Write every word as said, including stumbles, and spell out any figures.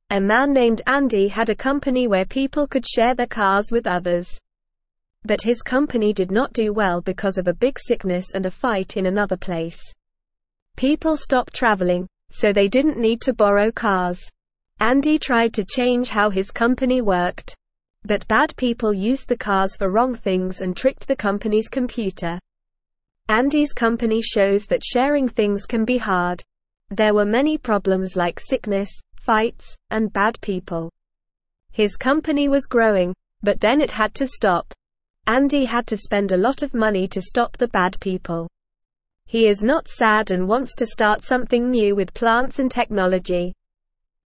A man named Andy had a company where people could share their cars with others. But his company did not do well because of a big sickness and a fight in another place. People stopped traveling, so they didn't need to borrow cars. Andy tried to change how his company worked. But bad people used the cars for wrong things and tricked the company's computer. Andy's company shows that sharing things can be hard. There were many problems like sickness, fights, and bad people. His company was growing, but then it had to stop. Andy had to spend a lot of money to stop the bad people. He is not sad and wants to start something new with plants and technology.